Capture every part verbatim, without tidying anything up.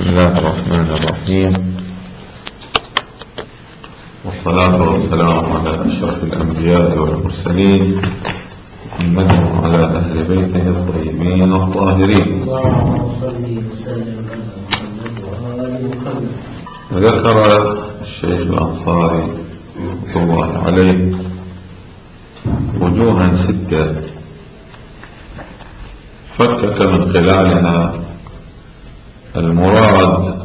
بسم الله الرحمن الرحيم، والصلاة والسلام على أشرف الأنبياء والمرسلين محمد وعلى أهل بيته الطيبين الطاهرين. اللهم صل وسلم على محمد وآل محمد. ذكر الشيخ الأنصاري رحمة الله عليه وجوها ستة فكك من خلالها المراد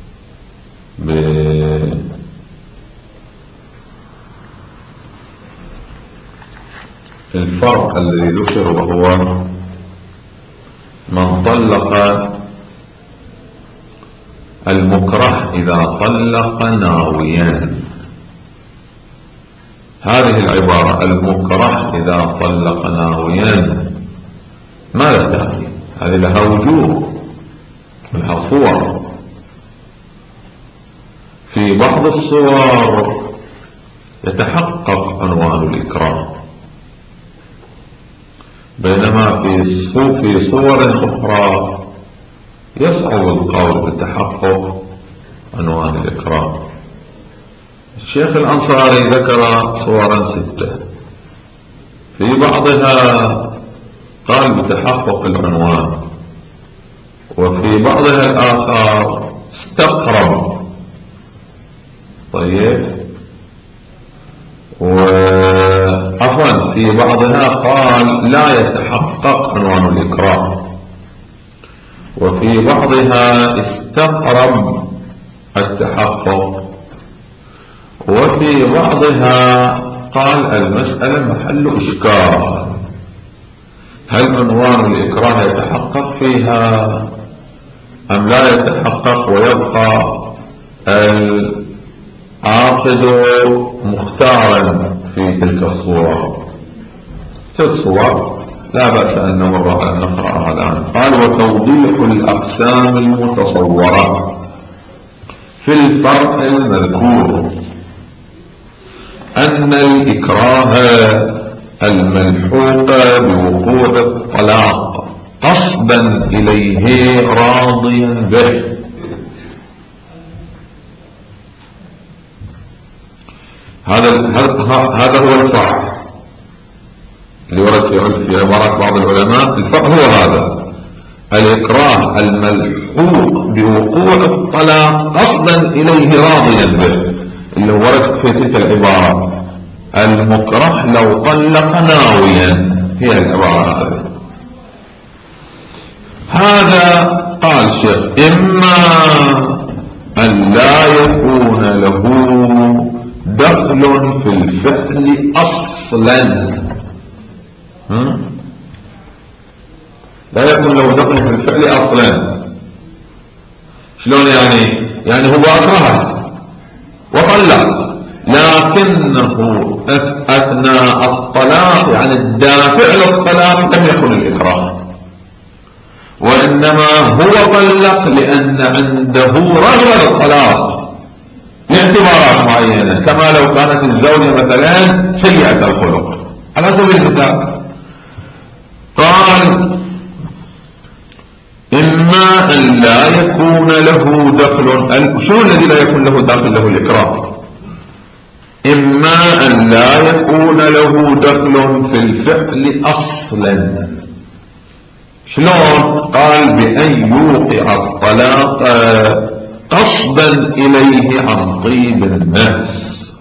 بالفرق الذي ذكر، وهو من طلق المكره إذا طلق ناويا. هذه العبارة المكره إذا طلق ناويا ماذا تعني؟ هذه لها وجوه، لها صور. في بعض الصور يتحقق عنوان الإكراه، بينما في صور أخرى يصعب القول بتحقق عنوان الإكراه. الشيخ الأنصاري ذكر صورا ستة، في بعضها قال بتحقق العنوان، وفي بعضها الآخر استقرب. طيب، وعفوا في بعضها قال لا يتحقق عنوان الإكراه، وفي بعضها استقرب التحقق، وفي بعضها قال المسألة محل إشكال، هل عنوان الإكراه يتحقق فيها أم لا يتحقق، ويبقى العاقد مختارا في تلك الصورة. ست صور لا بأس أن نمر أن نقرأها الآن. قال: وتوضيح الأقسام المتصورة في الفرع المذكور أن الإكراه الملحوق بوقوع الطلاق قصدا إليه راضيا به هذا هذا هو الفرع اللي ورد في عبارات بعض العلماء. الفرع هو هذا: الإكراه الملحوق بوقوع الطلاق قصدا إليه راضيا به، اللي ورد في تلك العبارة المكره لو طلق ناويا، هي العبارة هذه. هذا قال الشيخ إما أن لا يكون له دخل في الفعل أصلا، لا يكون له دخل في الفعل أصلا. شلون يعني؟ يعني هو أكرهه وطلق، لكنه أثناء الطلاق يعني الدافع للطلاق لم يكن الإكراه، وإنما هو طلق لأن عنده رغبة للطلاق لاعتبارات معينة، كما لو كانت الزوجة مثلا سيئة الخلق على سبيل المثال. قال: إما أن لا يكون له دخل. شو الذي لا يكون له دخل له الإكراه؟ إما أن لا يكون له دخل في الفعل أصلا. شلون؟ قال: بأن يوقع الطلاق قصدا إليه عن طيب النفس،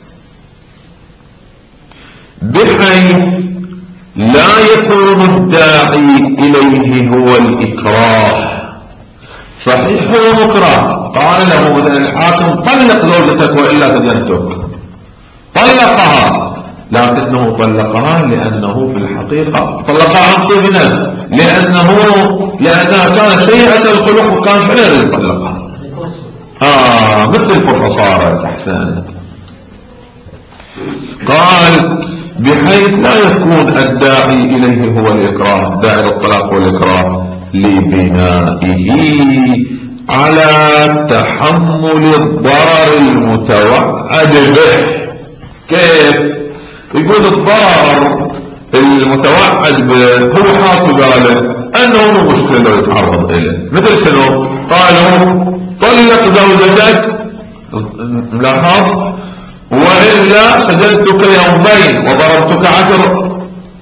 بحيث لا يكون الداعي إليه هو الإكراه. صحيح هو مكره، قال له مثلا الحاكم: طلق زوجتك وإلا سجنتك، طلقها، لكنه طلقها لأنه في الحقيقة طلقها عن طيب نفس، لأنه لأنها كانت سيئة الخلق وكان فعلا يطلقها. آه مثل الفرصة صارت أحسن. قال: بحيث لا يكون الداعي إليه هو الإكراه، الداعي للطلاق والإكراه، لبنائه على تحمل الضرر المتوعد به. كيف؟ يقول الضرر المتوعد به هو حاط باله أنه مشكلة لو يتعرض إليه. مثل شنو؟ قالوا زوجتك ملاحظ، وإلا سجنتك يومين وضربتك عشر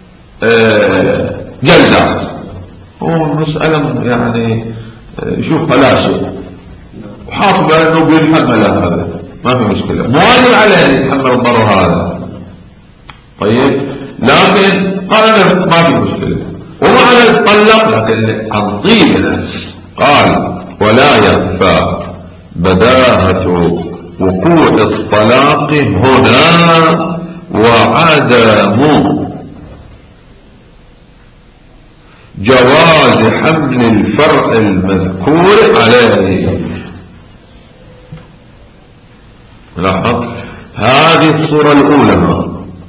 جلدات. هو المسألة يعني يشوف فلاشة وحاطب أنه بيتحمل هذا، ما في مشكلة، مواجب عليه أن يتحمل الضرر هذا. طيب لكن قال ما في مشكلة، ومعنى طلق لكن عن طيب نفس. قال ولا يخفى بداهة وقوع الطلاق هنا وعدم جواز حمل الفرع المذكور عليه. لاحظ هذه الصورة الأولى،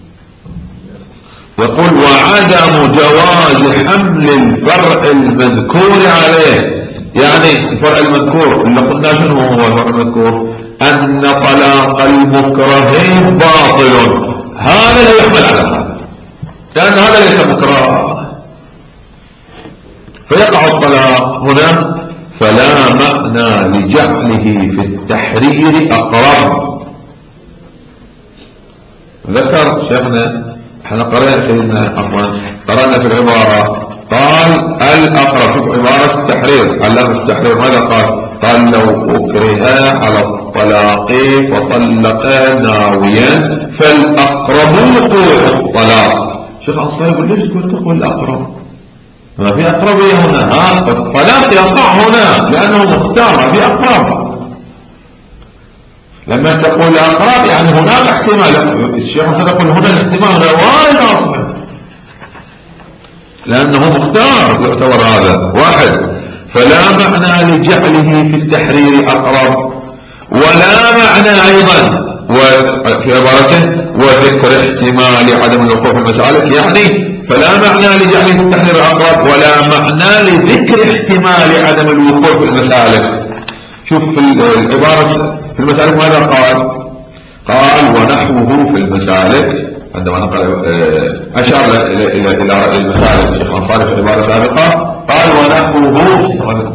يقول وعدم جواز حمل الفرع المذكور عليه، يعني الفرع المذكور اللي قلنا شنو هو الفرع المذكور؟ أن طلاق المكره باطل، هذا لا يحمل على هذا لأن هذا ليس مكره، فيقع الطلاق هنا. فلا معنى لجعله في التحرير أقرب. ذكر شيخنا احنا قرأنا سيدنا عفوا قرأنا في العبارة قال الأقرب، شوف عبارة التحرير علم التحرير ماذا قال؟ قال لو أكره على الطلاق فطلق ناويا فالأقرب وقوع الطلاق. شيخ أنصاري يقول ليش قلت تقول الأقرب؟ ما في أقربية هنا، ها الطلاق يقع هنا لأنه مختار، ما في أقرب. لما تقول أقرب يعني هناك احتمال، الشيخ يقول هنا الاحتمال غير وارد أصلا لأنه مختار يعتبر هذا واحد. فلا معنى لجعله في التحرير أقرب، ولا معنى أيضا وفي عبارته وذكر احتمال عدم الوقوع في المسالك، يعني فلا معنى لجعله في التحرير أقرب ولا معنى لذكر احتمال عدم الوقوع في المسالك. شوف في العبارة في المسالك ماذا قال؟ قال ونحوه في المسالك، عندما نقل أشار إلى إلى إلى المسالك الشيخ الأنصاري في العبارة السابقة قال ونحوه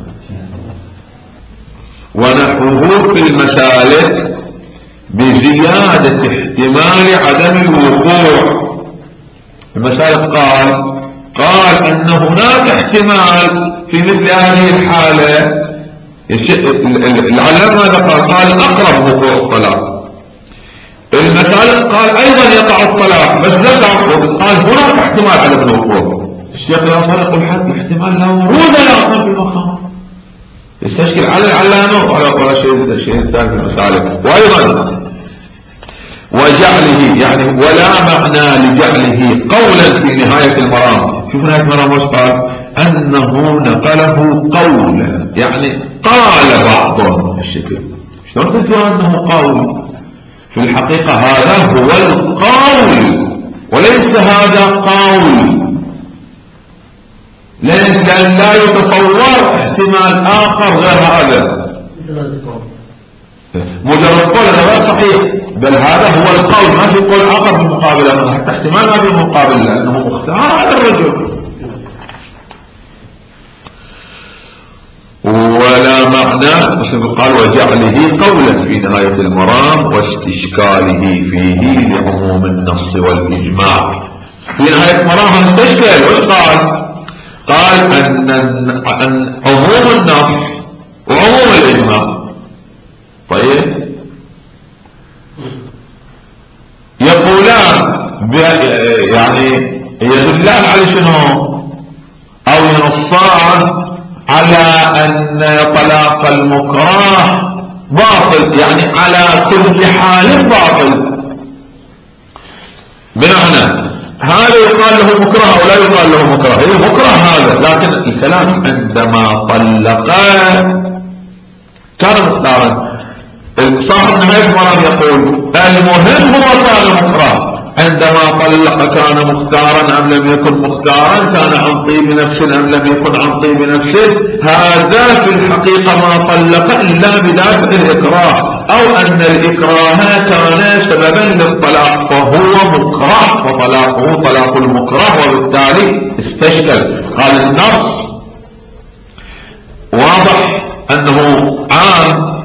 ونحوه في المسالك بزيادة احتمال عدم الوقوع. المسالك قال قال أن هناك احتمال في مثل هذه الحالة. العلم ماذا قال؟ قال أقرب وقوع الطلاق. المسالك قال أيضا يقع الطلاق بس ذكر قال هناك احتمال عدم الوقوع. الشيخ الأنصاري يقول حتى الاحتمال لا ورود لا أصلا في المقام، يستشكل على العلامة ولا شيء شيء ثاني في المسالك. وأيضا وجعله يعني ولا معنى لجعله قولا في نهاية المرام. شوف نهاية المرام وش قال؟ أنه نقله قولا، يعني قال بعضهم الشكل. شلون تذكر أنه قول؟ في الحقيقة هذا هو القول وليس هذا قول، لأن لا يتصور احتمال آخر غير هذا. مجرد قول هذا غير صحيح، بل هذا هو القول، ما في قول آخر في مقابله، حتى احتمال ما في مقابل لأنه مختار على الرجل. ولا معنى مثل قال وجعله قولا في نهاية المرام واستشكاله فيه لعموم النص والإجماع. في نهاية المرام استشكل وش قال؟ قال أن, أن عموم النص وعموم الإجماع طيب يقولان يعني يدلان على شنو أو ينصان على أن طلاق المكره باطل، يعني على كل حال باطل. بمعنى هذا يقال له مكره ولا يقال له مكره، هي مكره هذا، لكن الكلام عندما طلق كان مختارا. صاحب نهاية المرام يقول المهم هو كان مكره، عندما طلق كان مختارا أم لم يكن مختارا، كان عن طيب نفس أم لم يكن عن طيب نفس. هذا في الحقيقة ما طلق إلا بدافع الإكراه أو أن الإكراه كان سببا للطلاق فهو مكره، وطلاقه طلاق المكره، وبالتالي استشكل. قال النص واضح أنه عام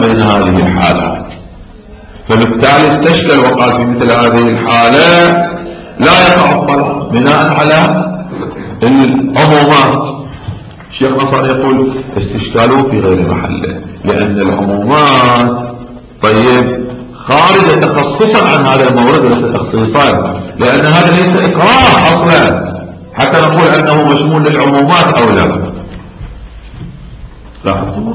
بين هذه الحالات، فبالتالي استشكل وقال في مثل هذه الحالة لا يقع الطلاق بناء على العمومات. الشيخ نصر يقول استشكاله في غير محله، لأن العمومات طيب خارج تخصصا عن هذا المورد وليس تخصيصا، لأن هذا ليس إكراه أصلا حتى نقول أنه مشمول للعمومات أو لا. لاحظتوا؟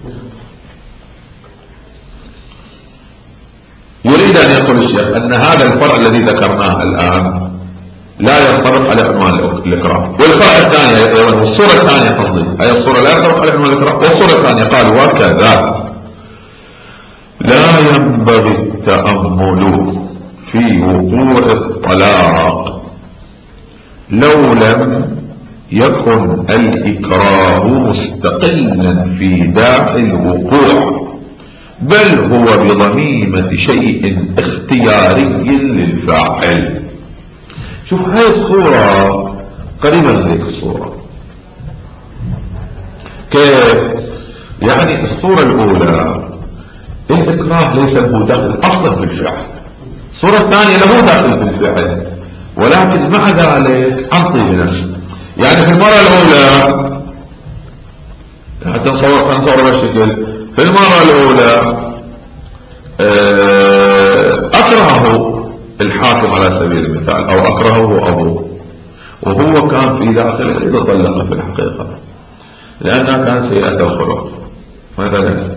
يريد أن يقول الشيخ أن هذا الفرع الذي ذكرناه الآن لا ينطبق على عنوان الإكراه، والفرع الثاني والصورة الثانية قصدي أي الصورة لا ينطبق على عنوان الإكراه، والصورة الثانية قال وكذا لا ينبغي التأمل في وقوع الطلاق لو لم يكن الإكراه مستقلا في داعي الوقوع، بل هو بضميمة شيء اختياري للفاعل. شوف هاي الصورة قريبة من ذيك الصورة. كيف؟ يعني الصورة الأولى الإكراه ليس له دخل أصلا في الفعل، الصورة الثانية له دخل في الفعل ولكن مع ذلك عن طيب نفس. يعني في المرة الأولى حتى نصور نصور بالشكل، في المرة الأولى أكرهه الحاكم على سبيل المثال أو أكرهه أبوه، وهو كان في داخله إذا طلقه في الحقيقة لأنها كانت سيئة الخلق مثلا،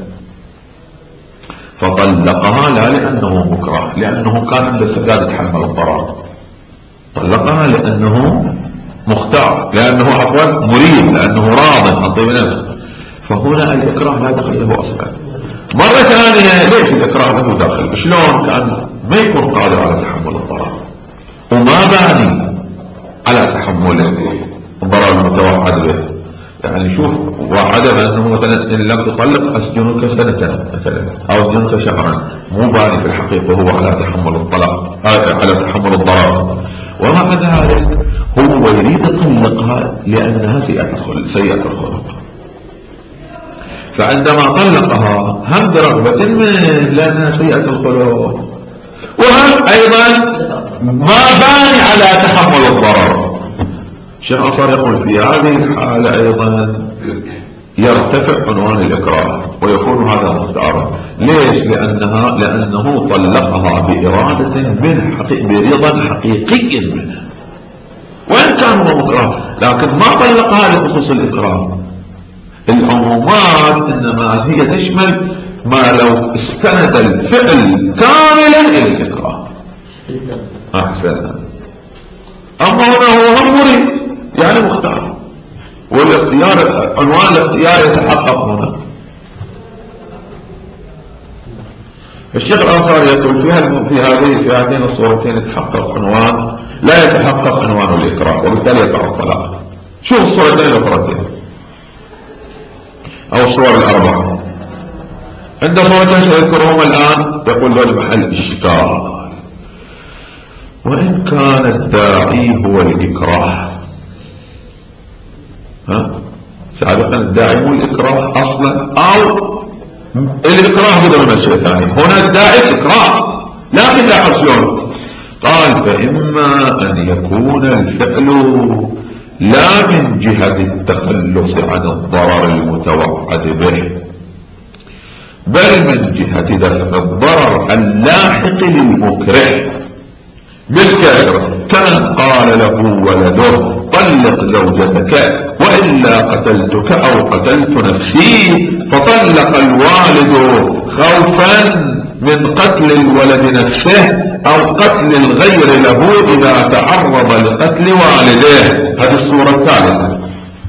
فطلقها لا لأنه مكره، لأنه كان عنده استعداد يتحمل الضرر، طلقها لأنه مختار، لأنه عفوا مريد، لأنه راض عن طيب نفسه، فهنا الإكراه لا دخل له أصلا. مرة ثانية ليش الإكراه له داخل؟ شلون كان ما يكون قادر على تحمل الضرر وما باني على تحمل الضرر المتوعد به. يعني شوف وعد بأنه مثلا إن لم تطلق أسجنك سنة مثلا أو أسجنك شهرا، مو باني في الحقيقة هو على تحمل الطلاق على تحمل الضرر، ومع ذلك هو يريد يطلقها لأنها سيئة الخلق، فعندما طلقها هم برغبة منه لأنها سيئة الخلق، وهم أيضا ما باني على تحمل الضرر. الشيخ أنصار يقول في هذه الحالة أيضا يرتفع عنوان الإكراه ويكون هذا مختارا. ليش؟ لأنها لأنه طلقها بإرادة منه حقيق برضا حقيقي منه، وإن كان هو مكره لكن ما طلقها لخصوص الإكراه. العمومات إنما هي تشمل ما لو استند الفعل كاملا إلى الإكراه. أحسن. أما هنا هو هم مريد يعني مختار، والاختيار عنوان الاختيار يتحقق هنا. الشيخ الأنصاري يقول فيها في هذه في هاتين الصورتين يتحقق عنوان لا يتحقق عنوان الإكراه، وبالتالي يقع الطلاق. شوف الصورتين الأخرتين أو الصور الأربعة. عند صورتين سيذكرهم الآن يقول ذول محل إشكال. وإن كان الداعي هو الإكراه، ها سابقا الداعي مو الإكراه أصلا، أو الإكراه بدون شيء ثاني، هنا الداعي الإكراه، لكن لاحظ شلون قال فإما أن يكون الفعل لا من جهة التخلص عن الضرر المتوعد به، بل من جهة دفع الضرر اللاحق للمكره بالكسر، كان قال له ولده طلق زوجتك وإلا قتلتك أو قتلت نفسي، فطلق الوالد خوفا من قتل الولد نفسه أو قتل الغير له إذا تعرض لقتل والده. هذه الصورة الثالثة.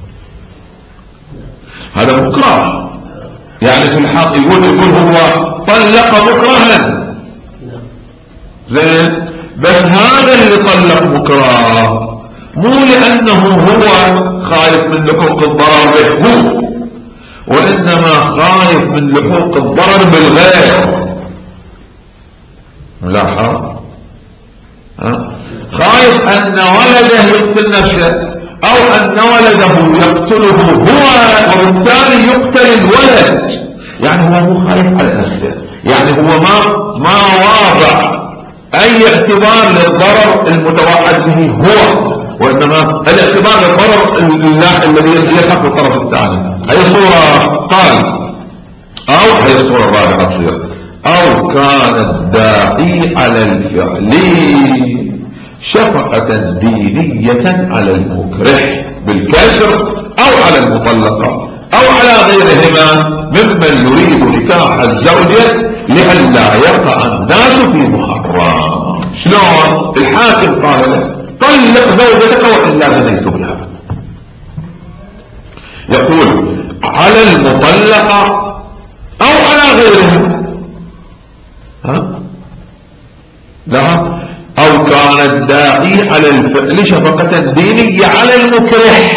هذا مكره، يعني في الحق يقول يقول هو طلق مكرها زين، بس هذا اللي طلق مكره مو لأنه هو خايف من لحوق الضرر به هو، وإنما خايف من لحوق الضرر بالغير. ملاحظ؟ خايف أن ولده يقتل نفسه أو أن ولده يقتله هو وبالتالي يقتل الولد، يعني هو مو خايف على يعني هو ما ما واضع اي اعتبار للضرر المتوعد به هو، وانما الاعتبار للضرر الذي يلحق بالطرف الثاني. هي صورة قال، او هي الصورة الرابعة تصير او كان الداعي على الفعل شفقة دينية على المكره بالكسر او على المطلقة او على غيرهما ممن يريد نكاح الزوجة لئلا يقع الناس في محرم. شلون؟ الحاكم قال له طلق زوجتك وإلا زنيت بها. يقول على المطلقة او على غيرها، ها؟ لا، او كان الداعي على الفعل شفقة دينية على المكره،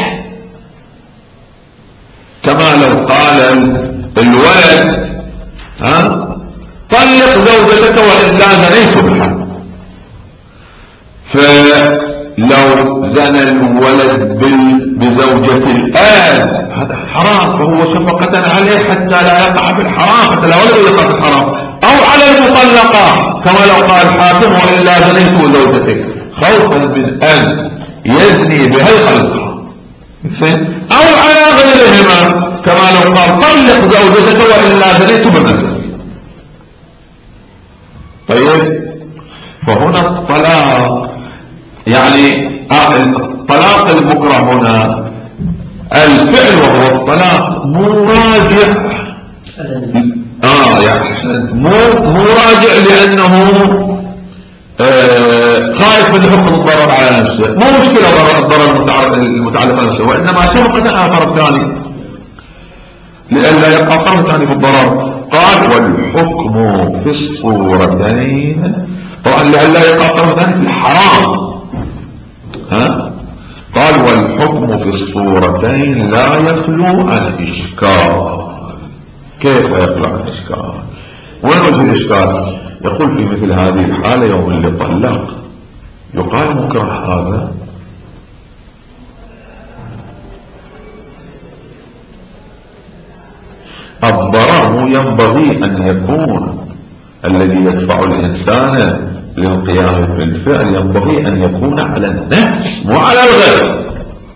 كما لو قال الولد ها طلق زوجتك وإلا زنيت بها، فلو زنى الولد بزوجة الآن هذا حرام، فهو شفقة عليه حتى لا يقع في الحرام، حتى لا ولد يقع في الحرام. او على المطلقة كما لو قال الحاكم وإلا زنيت زوجتك خوفا من ان يزني بها يطلقها، او على غيرهما كما لو قال طلق زوجتك وإلا زنيت بنتك. طيب، فهنا الطلاق يعني الطلاق المكره هنا الفعل وهو الطلاق مو راجع، اه يا احسن، مو مو راجع لانه آه خايف من حكم الضرر على نفسه، مو مشكلة ضرر الضرر المتعلق على نفسه، وانما شفقة على طرف ثاني لئلا يبقى طرف ثاني في الضرر. قال والحكم في الصورتين، طبعا لئلا يبقى طرف ثاني في الحرام، ها؟ قال والحكم في الصورتين لا يخلو عن اشكال. كيف يخلو عن اشكال؟ وين وجه الاشكال؟ يقول في مثل هذه الحالة يوم اللي طلق يقال مكره هذا، الضرر ينبغي ان يكون الذي يدفع الانسان للقيام بالفعل ينبغي ان يكون على النفس مو على الغير،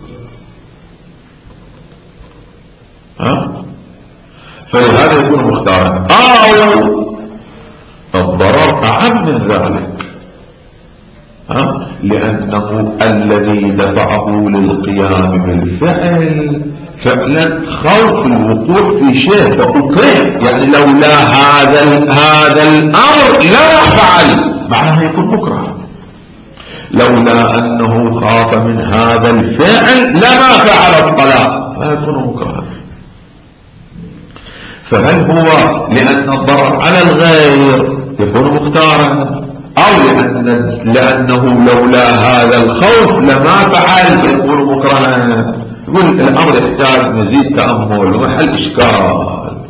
ها؟ فلهذا يكون مختارا. او الضرر اعم من ذلك، ها؟ لانه الذي دفعه للقيام بالفعل فعلا خوف الوقوع في شيء فأكره، يعني لولا هذا هذا الامر لا فعل، معناه يكون مكره. لولا انه خاف من هذا الفعل لما فعل الطلاق فيكون مكرها. فهل هو لان الضرر على الغير يكون مختارا، او لأن لانه لولا هذا الخوف لما فعل فيكون مكرها؟ يقول الامر يحتاج مزيد تأمل ومحل اشكال.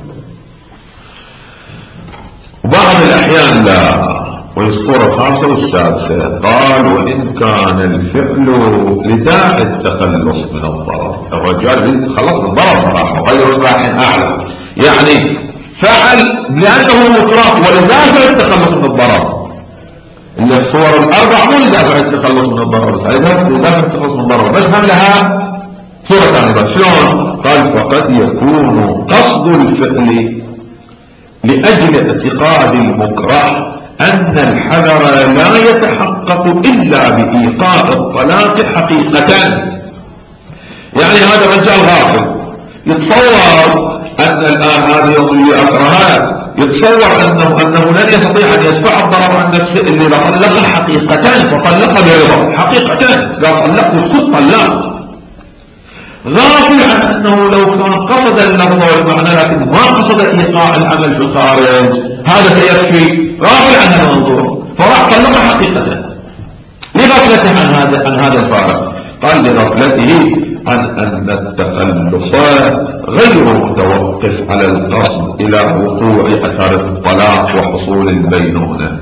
وبعض الاحيان لا. والصورة الخامسة والسادسة قال وان كان الفعل لداعي التخلص من الضرر، الرجال يريد يتخلص من الضرر صراحة وغير الباحث اعلى، يعني فعل لانه مكره ولدافع التخلص من الضرر. اللي الصور الاربع مو لدافع التخلص من الضرر بس، لدافع التخلص من الضرر بس، هم لها صورة ثانية. شلون؟ قال فقد يكون قصد الفعل لأجل اعتقاد المكره أن الحذر لا يتحقق إلا بإيقاع الطلاق حقيقة. يعني هذا رجال غافل يتصور أن الآن هذا يوم اللي أكرهه، يتصور أنه, أنه لن يستطيع أن يدفع الضرر عن نفسه اللي طلق حقيقة، فطلق برضا حقيقة، قال طلق وقصد طلق، غافل عن أنه لو كان قصد اللفظ والمعنى لكن ما قصد إيقاع العمل في الخارج هذا سيكفي، غافل عن هذا الموضوع فراح طلق حقيقة لغفلته عن هذا عن هذا الفارق. قال لغفلته عن أن التخلص غير متوقف على القصد إلى وقوع أثر الطلاق وحصول البينونة.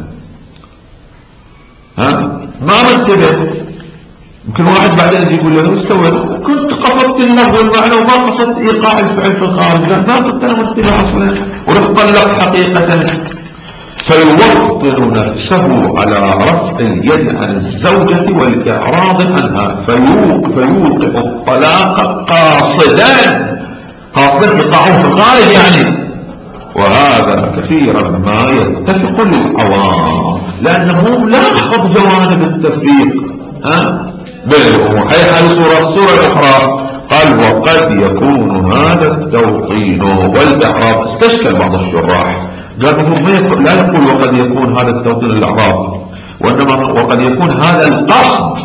ها؟ ما منتبه. يمكن واحد بعدين يقول له استوى كنت قصدت اللفظ والمعنى وما قصدت ايقاع الفعل في الخارج، لا ما كنت انا منتبه اصلا ورحت طلقت حقيقة. فيوطن نفسه على رفع اليد عن الزوجة والإعراض عنها، فيوق فيوقع الطلاق قاصدا قاصدا إيقاعه في الخارج يعني. وهذا كثيرا ما يتفق للعوام لأنهم لاحظوا جوانب التفريق ها بينهم. أي هذه صورة الصورة الأخرى قال وقد يكون هذا التوطين والإعراض. استشكل بعض الشراح قالوا ما يقول لا يقول وقد يكون هذا التوطين الإعراض، وإنما وقد يكون هذا القصد،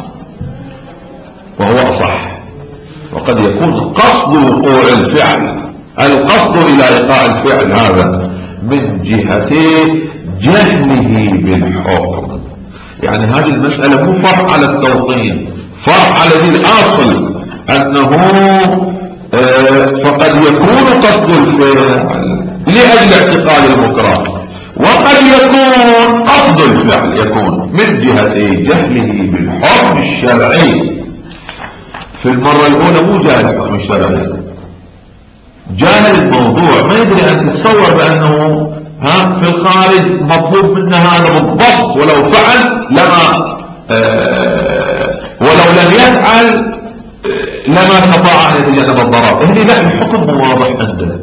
وهو أصح. وقد يكون قصد وقوع الفعل، القصد إلى إيقاع الفعل هذا من جهة جهله بالحكم. يعني هذه المسألة مو فرع على التوطين، فرع على ذي الأصل أنه آه فقد يكون قصد الفعل لأجل اعتقاد المكره، وقد يكون قصد الفعل يكون من جهة جهله بالحكم الشرعي. في المرة الأولى مو جاهل الحكم الشرعي، جاهل الموضوع، ما يدري أن يتصور بأنه ها في الخارج مطلوب منه هذا بالضبط، ولو فعل لما آه ولو لم يفعل لما استطاع أن يتجنب الضرر. هنا لا، الحكم واضح عنده،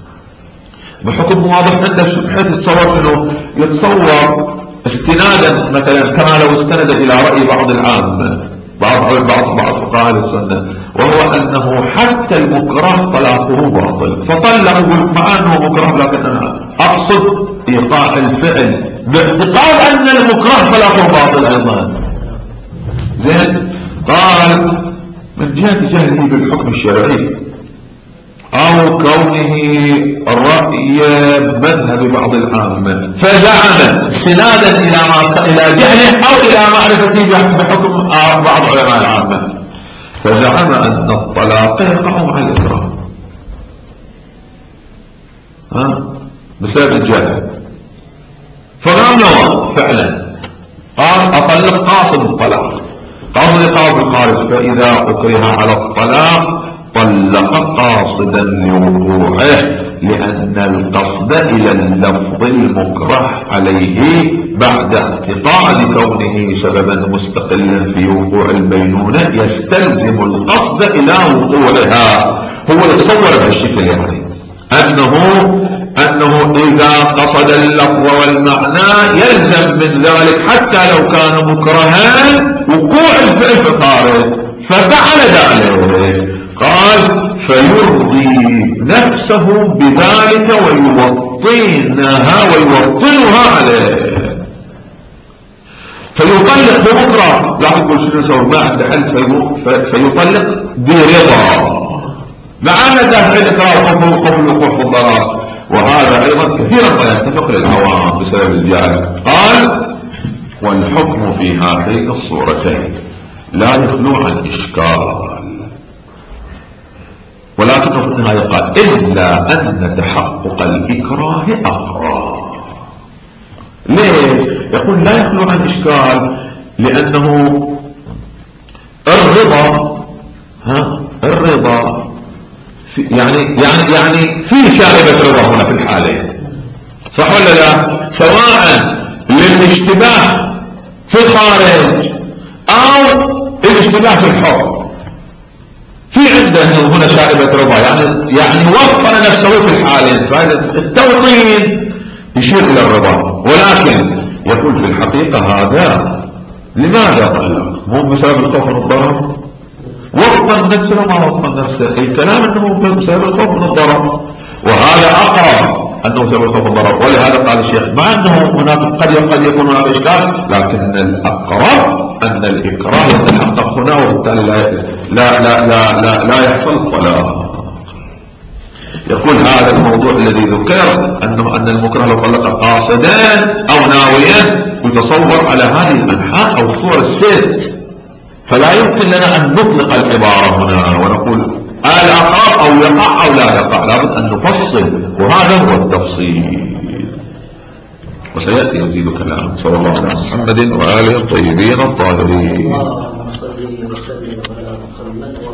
بحكم واضح عنده بحيث يتصور انه يتصور استنادا مثلا كما لو استند الى رأي بعض العامة بعض بعض بعض فقهاء السنة، وهو انه حتى المكره طلاقه باطل، فطلقه مع انه مكره لكن انا اقصد ايقاع الفعل باعتقاد ان المكره طلاقه باطل ايضا. زين، قال من جهة جهله بالحكم الشرعي او كونه رأي مذهب بعض العامة، فزعم استنادا الى ما الى جهله او الى معرفته بحكم بعض علماء العامة، فزعم ان الطلاق يقع مع الاكراه ها بسبب الجهل، فقام نوى فعلا قال اطلق قاصد الطلاق، قاصد يقع في الخارج، فاذا اكره على الطلاق طلق قاصدا لوقوعه، لأن القصد إلى اللفظ المكره عليه بعد اعتقاد كونه سببا مستقلا في وقوع البينونة يستلزم القصد إلى وقوعها. هو يتصور بهالشكل يعني أنه أنه إذا قصد اللفظ والمعنى يلزم من ذلك حتى لو كان مكرها وقوع الفعل في الخارج، ففعل ذلك. قال فيرضي نفسه بذلك ويوطنها ويوطنها عليه، فيطلق بمكره. لا تقول شنو نسوي ما عنده حل، فيطلق برضا مع ان دافع الاكراه وخوف وخوف الوقوع في الضرر، وهذا ايضا كثيرا ما يتفق للعوام بسبب الجهل. قال والحكم في هاتين الصورتين لا يخلو عن اشكال، ولكنه في النهاية قال إلا أن تحقق الإكراه أقرى. ليه؟ يقول لا يخلو عن إشكال، لأنه الرضا ها الرضا في يعني يعني يعني في شائبة رضا هنا في الحالين، صح ولا لا؟ سواء للاشتباه في الخارج أو الاشتباه في الحكم، في عنده هنا شائبة رضا، يعني يعني وفر نفسه في الحالين، فالتوطين يشير الى الرضا. ولكن يقول في الحقيقة هذا لماذا طلق؟ مو بسبب الخوف من الضرر؟ وطن نفسه ما وطن نفسه، الكلام انه بسبب الخوف من الضرر، وهذا اقرب انه بسبب الخوف من الضرر. ولهذا قال الشيخ مع انه هناك قد قد يكون هناك اشكال، لكن الاقرب ان الاكراه يتحقق هنا، وبالتالي لا لا لا لا لا, لا يحصل الطلاق. يقول هذا الموضوع الذي ذكر انه ان المكره لو طلق قاصدا او ناويا يتصور على هذه الانحاء او الصور الست، فلا يمكن لنا ان نطلق العبارة هنا ونقول الاقرب او يقع او لا يقع، لابد ان نفصل، وهذا هو التفصيل. وسيأتي يزيد كلام. صلى الله على محمد وآله الطيبين الطاهرين.